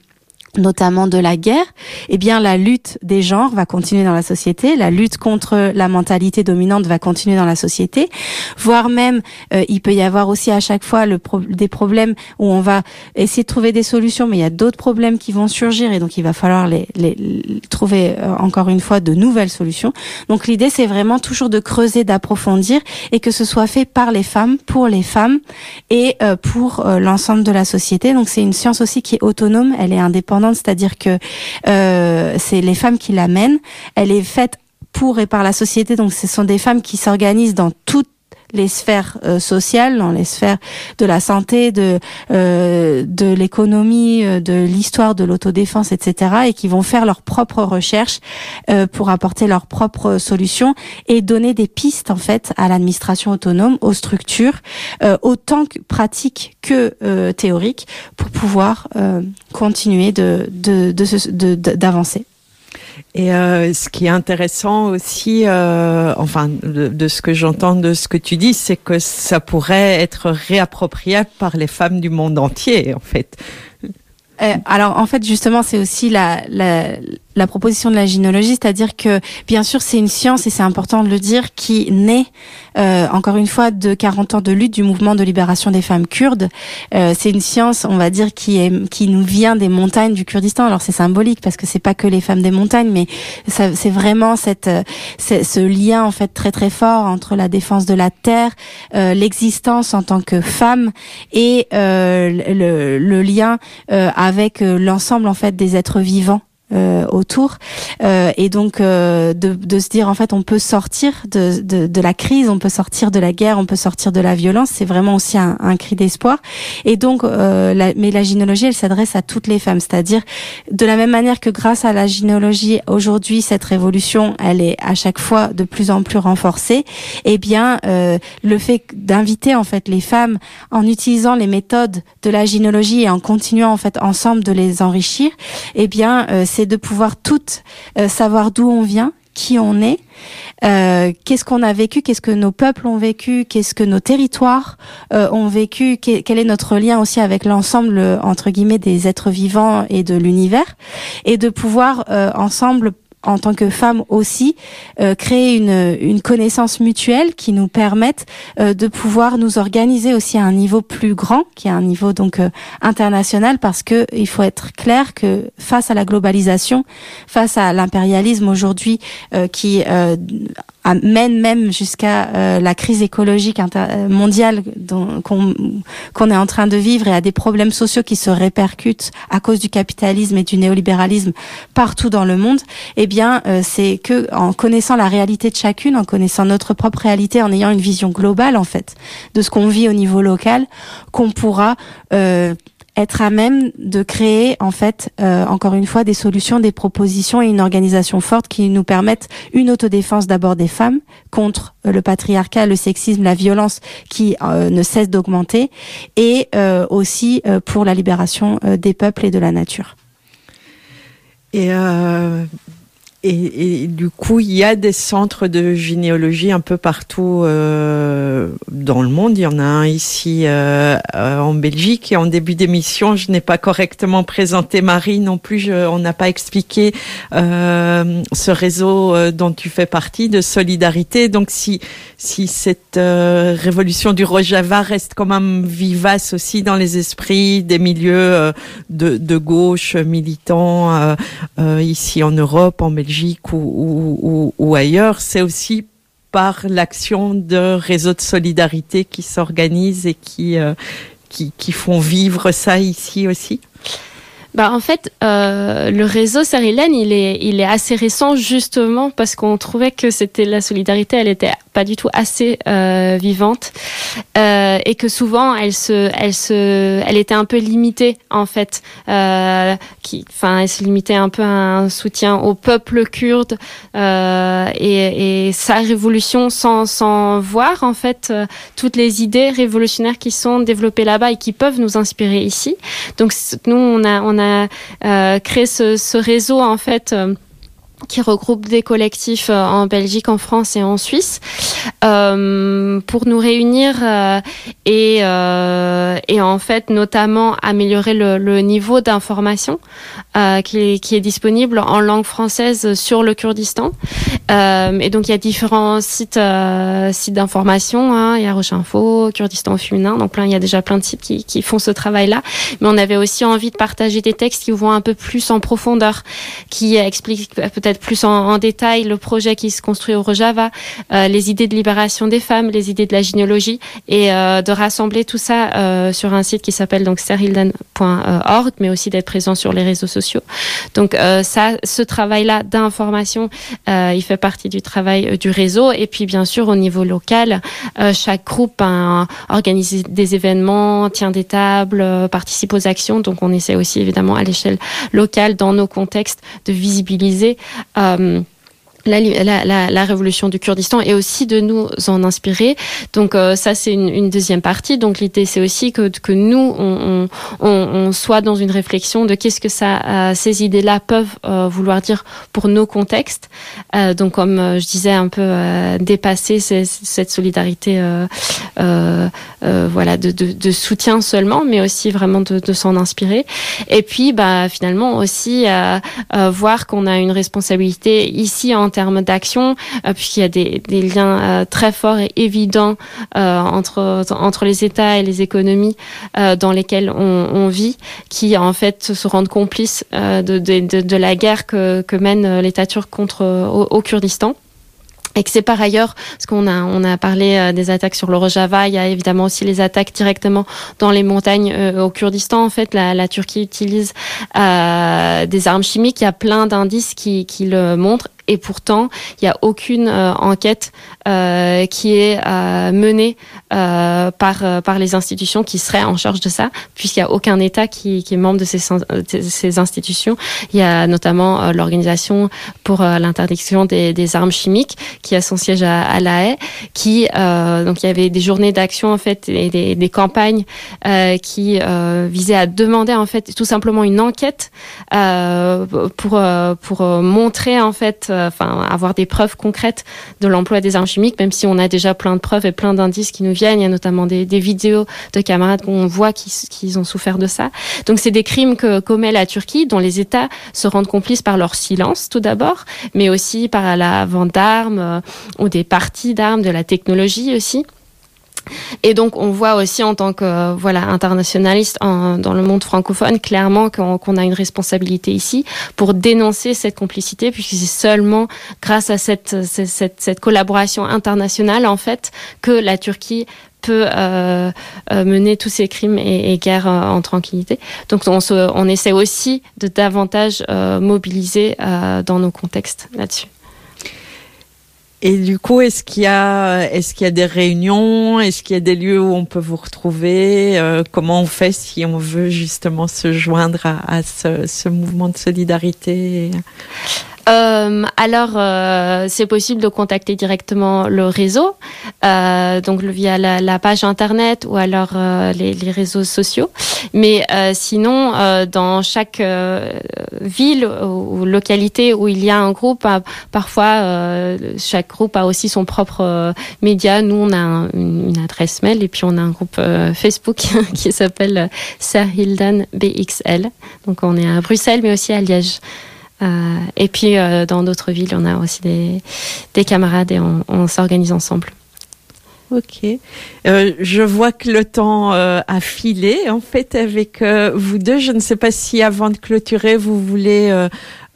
notamment de la guerre, eh bien la lutte des genres va continuer dans la société, la lutte contre la mentalité dominante va continuer dans la société, voire même euh, il peut y avoir aussi à chaque fois le pro- des problèmes où on va essayer de trouver des solutions, mais il y a d'autres problèmes qui vont surgir et donc il va falloir les, les, les trouver euh, encore une fois de nouvelles solutions. Donc l'idée c'est vraiment toujours de creuser, d'approfondir et que ce soit fait par les femmes, pour les femmes et euh, pour euh, l'ensemble de la société. Donc c'est une science aussi qui est autonome, elle est indépendante, c'est-à-dire que euh, c'est les femmes qui la mènent. Elle est faite pour et par la société, donc ce sont des femmes qui s'organisent dans toutes les sphères euh, sociales, dans les sphères de la santé, de euh, de l'économie, de l'histoire, de l'autodéfense, et cetera, et qui vont faire leurs propres recherches euh, pour apporter leurs propres solutions et donner des pistes en fait à l'administration autonome, aux structures, euh, autant que pratiques que euh, théoriques, pour pouvoir euh, continuer de de de, de, de d'avancer. Et euh, ce qui est intéressant aussi, euh, enfin, de, de ce que j'entends de ce que tu dis, c'est que ça pourrait être réappropriable par les femmes du monde entier, en fait. Euh, alors, en fait, justement, c'est aussi la, la, la proposition de la gynécologie, c'est-à-dire que, bien sûr, c'est une science, et c'est important de le dire, qui naît, euh, encore une fois, de quarante ans de lutte du mouvement de libération des femmes kurdes. Euh, c'est une science, on va dire, qui est, qui nous vient des montagnes du Kurdistan. Alors, c'est symbolique, parce que c'est pas que les femmes des montagnes, mais ça, c'est vraiment cette, c'est, ce lien, en fait, très, très fort entre la défense de la terre, euh, l'existence en tant que femme, et euh, le, le lien euh, avec l'ensemble, en fait, des êtres vivants euh, autour, euh, et donc euh, de, de se dire en fait on peut sortir de, de, de la crise, on peut sortir de la guerre, on peut sortir de la violence. C'est vraiment aussi un, un cri d'espoir. Et donc, euh, la, mais la gynécologie, elle s'adresse à toutes les femmes, c'est-à-dire de la même manière que grâce à la gynécologie aujourd'hui, cette révolution, elle est à chaque fois de plus en plus renforcée. Eh bien, euh, le fait d'inviter en fait les femmes en utilisant les méthodes de la gynécologie et en continuant en fait ensemble de les enrichir, eh bien euh, c'est de pouvoir toutes euh, savoir d'où on vient, qui on est, euh, qu'est-ce qu'on a vécu, qu'est-ce que nos peuples ont vécu, qu'est-ce que nos territoires euh, ont vécu, quel est notre lien aussi avec l'ensemble, entre guillemets, des êtres vivants et de l'univers, et de pouvoir euh, ensemble, en tant que femmes aussi, euh, créer une, une connaissance mutuelle qui nous permette euh, de pouvoir nous organiser aussi à un niveau plus grand, qui est un niveau donc euh, international, parce que il faut être clair que face à la globalisation, face à l'impérialisme aujourd'hui euh, qui euh, mène même jusqu'à euh, la crise écologique inter- mondiale dont, qu'on, qu'on est en train de vivre, et à des problèmes sociaux qui se répercutent à cause du capitalisme et du néolibéralisme partout dans le monde, eh bien, euh, c'est que en connaissant la réalité de chacune, en connaissant notre propre réalité, en ayant une vision globale, en fait, de ce qu'on vit au niveau local, qu'on pourra euh, être à même de créer, en fait, euh, encore une fois, des solutions, des propositions et une organisation forte qui nous permettent une autodéfense d'abord des femmes contre euh, le patriarcat, le sexisme, la violence qui euh, ne cesse d'augmenter, et euh, aussi euh, pour la libération euh, des peuples et de la nature. Et, euh, et, et du coup, il y a des centres de gynécologie un peu partout euh, dans le monde. Il y en a un ici euh, euh, en Belgique. Et en début d'émission, je n'ai pas correctement présenté Marie non plus. Je, on n'a pas expliqué euh, ce réseau euh, dont tu fais partie, de solidarité. Donc, si si cette euh, révolution du Rojava reste quand même vivace aussi dans les esprits des milieux euh, de, de gauche militants euh, euh, ici en Europe, en Belgique, Ou, ou, ou, ou ailleurs, c'est aussi par l'action de réseaux de solidarité qui s'organisent et qui, euh, qui, qui font vivre ça ici aussi. Bah en fait, euh, le réseau Sarilène, il est, il est assez récent justement parce qu'on trouvait que c'était la solidarité, elle était pas du tout assez euh, vivante euh, et que souvent elle se, elle se, elle était un peu limitée en fait, euh, qui, enfin, elle se limitait un peu à un soutien au peuple kurde euh, et, et sa révolution sans, sans voir en fait euh, toutes les idées révolutionnaires qui sont développées là-bas et qui peuvent nous inspirer ici. Donc nous on a, on a euh, créé ce, ce réseau en fait. Euh, qui regroupe des collectifs en Belgique, en France et en Suisse, euh, pour nous réunir euh, et, euh, et en fait notamment améliorer le, le niveau d'information euh, qui, est, qui est disponible en langue française sur le Kurdistan. Euh, et donc il y a différents sites, euh, sites d'information, hein. Il y a Roche Info, Kurdistan au féminin, donc plein, il y a déjà plein de sites qui, qui font ce travail-là. Mais on avait aussi envie de partager des textes qui vont un peu plus en profondeur, qui expliquent peut-être plus en, en détail le projet qui se construit au Rojava, euh, les idées de libération des femmes, les idées de la généalogie, et euh, de rassembler tout ça euh, sur un site qui s'appelle donc sarhildan point org, mais aussi d'être présent sur les réseaux sociaux. Donc euh, ça, ce travail-là d'information, euh, il fait partie du travail euh, du réseau. Et puis bien sûr au niveau local, euh, chaque groupe hein, organise des événements, tient des tables, euh, participe aux actions. Donc on essaie aussi évidemment à l'échelle locale, dans nos contextes, de visibiliser Euh, La, la, la, la révolution du Kurdistan et aussi de nous en inspirer. Donc euh, ça c'est une, une deuxième partie. Donc l'idée c'est aussi que, que nous on, on, on soit dans une réflexion de qu'est-ce que ça, euh, ces idées-là peuvent euh, vouloir dire pour nos contextes. Euh, donc comme euh, je disais un peu euh, dépasser ces, cette solidarité euh, euh, euh, voilà de, de, de soutien seulement, mais aussi vraiment de, de s'en inspirer. Et puis bah finalement aussi euh, euh, voir qu'on a une responsabilité ici en termes d'action, euh, puisqu'il y a des, des liens euh, très forts et évidents euh, entre entre les États et les économies euh, dans lesquelles on, on vit, qui en fait se rendent complices euh, de, de, de, de la guerre que, que mène l'État turc contre au, au Kurdistan. Et que c'est par ailleurs, parce qu'on a on a parlé euh, des attaques sur le Rojava, il y a évidemment aussi les attaques directement dans les montagnes euh, au Kurdistan. En fait, la, la Turquie utilise euh, des armes chimiques. Il y a plein d'indices qui, qui le montrent. Et pourtant, il n'y a aucune euh, enquête euh, qui est euh, menée euh, par euh, par les institutions qui seraient en charge de ça, puisqu'il n'y a aucun État qui, qui est membre de ces, de ces institutions. Il y a notamment euh, l'Organisation pour euh, l'interdiction des, des armes chimiques, qui a son siège à, à La Haye, qui euh, donc il y avait des journées d'action en fait et des, des campagnes euh, qui euh, visaient à demander en fait tout simplement une enquête euh, pour euh, pour montrer en fait enfin avoir des preuves concrètes de l'emploi des armes chimiques, même si on a déjà plein de preuves et plein d'indices qui nous viennent. Il y a notamment des, des vidéos de camarades qu'on voit qui, qui ont souffert de ça. Donc c'est des crimes que commet la Turquie, dont les États se rendent complices par leur silence tout d'abord, mais aussi par la vente d'armes euh, ou des parties d'armes, de la technologie aussi. Et donc on voit aussi en tant que euh, voilà internationaliste en, dans le monde francophone clairement qu'on, qu'on a une responsabilité ici pour dénoncer cette complicité, puisque c'est seulement grâce à cette, cette, cette collaboration internationale en fait que la Turquie peut euh, euh, mener tous ces crimes et, et guerres euh, en tranquillité. Donc on, se, on essaie aussi de davantage euh, mobiliser euh, dans nos contextes là-dessus. Et du coup, est-ce qu'il y a, est-ce qu'il y a des réunions? Est-ce qu'il y a des lieux où on peut vous retrouver? euh, Comment on fait si on veut justement se joindre à, à ce, ce mouvement de solidarité? Euh, alors, euh, c'est possible de contacter directement le réseau, euh, donc via la, la page internet ou alors euh, les, les réseaux sociaux. Mais euh, sinon, euh, dans chaque euh, ville ou localité où il y a un groupe, euh, parfois euh, chaque groupe a aussi son propre euh, média. Nous, on a un, une, une adresse mail et puis on a un groupe euh, Facebook qui s'appelle Sarhildan B X L. Donc, on est à Bruxelles, mais aussi à Liège. Euh, et puis euh, dans d'autres villes, on a aussi des, des camarades et on, on s'organise ensemble. Ok. Euh, je vois que le temps euh, a filé en fait avec euh, vous deux. Je ne sais pas si avant de clôturer, vous voulez euh,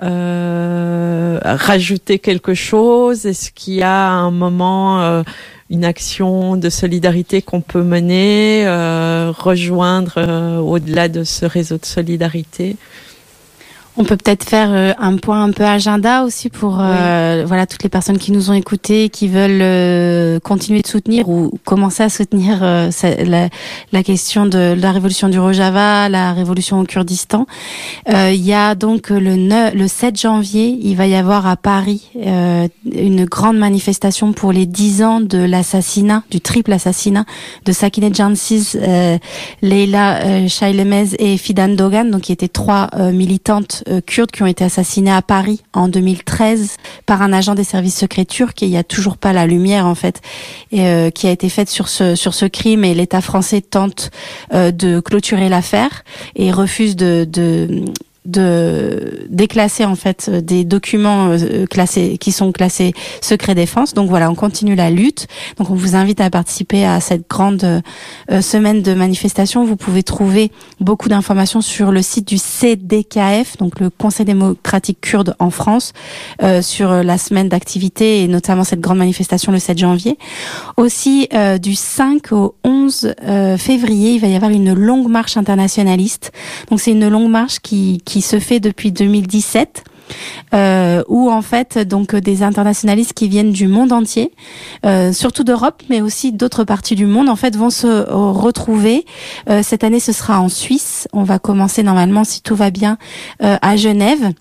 euh, rajouter quelque chose. Est-ce qu'il y a un moment, euh, une action de solidarité qu'on peut mener, euh, rejoindre euh, au-delà de ce réseau de solidarité? On peut peut-être faire euh, un point un peu agenda aussi pour euh, oui. voilà toutes les personnes qui nous ont écoutés, qui veulent euh, continuer de soutenir ou commencer à soutenir euh, la, la question de la révolution du Rojava, la révolution au Kurdistan. Euh, il y a donc le neuf, le sept janvier, il va y avoir à Paris euh, une grande manifestation pour les dix ans de l'assassinat, du triple assassinat de Sakineh Jansiz, euh, Leyla euh, Şailemez et Fidan Doğan, donc qui étaient trois euh, militantes euh, kurdes qui ont été assassinés à Paris en deux mille treize par un agent des services secrets turcs, et il y a toujours pas la lumière en fait et, euh, qui a été faite sur ce sur ce crime, et l'État français tente euh, de clôturer l'affaire et refuse de de de déclasser en fait des documents euh, classés qui sont classés secret défense. Donc voilà, on continue la lutte. Donc on vous invite à participer à cette grande euh, semaine de manifestation. Vous pouvez trouver beaucoup d'informations sur le site du C D K F, donc le Conseil démocratique kurde en France, euh, sur la semaine d'activité et notamment cette grande manifestation le sept janvier. Aussi euh, du cinq au onze euh, février, il va y avoir une longue marche internationaliste. Donc c'est une longue marche qui qui se fait depuis deux mille dix-sept, euh, où en fait donc des internationalistes qui viennent du monde entier, euh, surtout d'Europe, mais aussi d'autres parties du monde, en fait vont se euh, retrouver. Euh, cette année, ce sera en Suisse. On va commencer normalement, si tout va bien, euh, à Genève.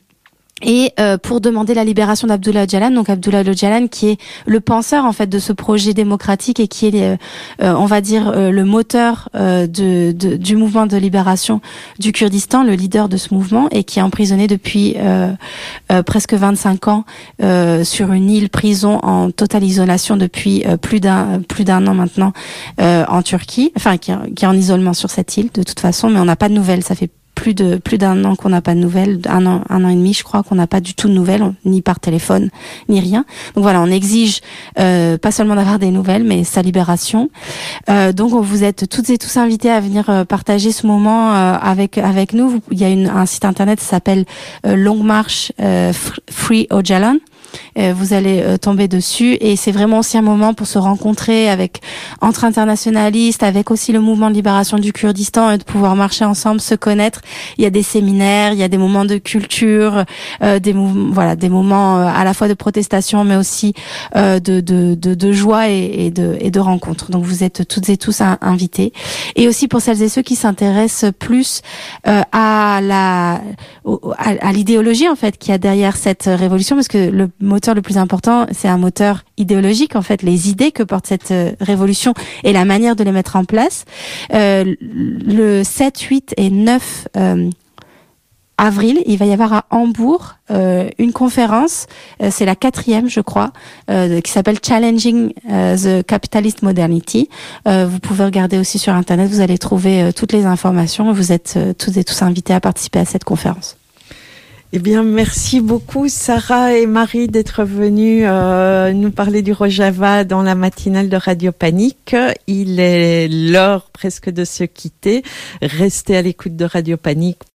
Et euh, pour demander la libération d'Abdullah Öcalan, donc Abdullah Öcalan qui est le penseur en fait de ce projet démocratique et qui est, euh, euh, on va dire, euh, le moteur euh, de, de, du mouvement de libération du Kurdistan, le leader de ce mouvement, et qui est emprisonné depuis euh, euh, presque vingt-cinq ans euh, sur une île prison en totale isolation depuis euh, plus d'un plus d'un an maintenant euh, en Turquie, enfin qui, qui est en isolement sur cette île de toute façon, mais on n'a pas de nouvelles. Ça fait plus de plus d'un an qu'on n'a pas de nouvelles, un an un an et demi je crois qu'on n'a pas du tout de nouvelles, ni par téléphone ni rien. Donc voilà, on exige euh, pas seulement d'avoir des nouvelles, mais sa libération. Euh, donc vous êtes toutes et tous invités à venir euh, partager ce moment euh, avec avec nous. Il y a une, un site internet qui s'appelle euh, Longue Marche euh, Free Öcalan. Euh, vous allez euh, tomber dessus, et c'est vraiment aussi un moment pour se rencontrer avec entre internationalistes, avec aussi le mouvement de libération du Kurdistan, et de pouvoir marcher ensemble, se connaître. Il y a des séminaires, il y a des moments de culture, euh, des mouvements, voilà, des moments euh, à la fois de protestation, mais aussi euh, de, de de de joie et, et de et de rencontres. Donc vous êtes toutes et tous un, invités. Et aussi pour celles et ceux qui s'intéressent plus euh, à la à, à l'idéologie en fait qu'il y a derrière cette révolution, parce que le moteur le plus important, c'est un moteur idéologique, en fait, les idées que porte cette euh, révolution et la manière de les mettre en place. Euh, le sept, huit et neuf euh, avril, il va y avoir à Hambourg euh, une conférence, euh, c'est la quatrième, je crois, euh, qui s'appelle Challenging euh, the Capitalist Modernity. Euh, vous pouvez regarder aussi sur Internet, vous allez trouver euh, toutes les informations. Vous êtes euh, toutes et tous invités à participer à cette conférence. Eh bien, merci beaucoup Sarah et Marie d'être venues euh, nous parler du Rojava dans la matinale de Radio Panique. Il est l'heure presque de se quitter. Restez à l'écoute de Radio Panique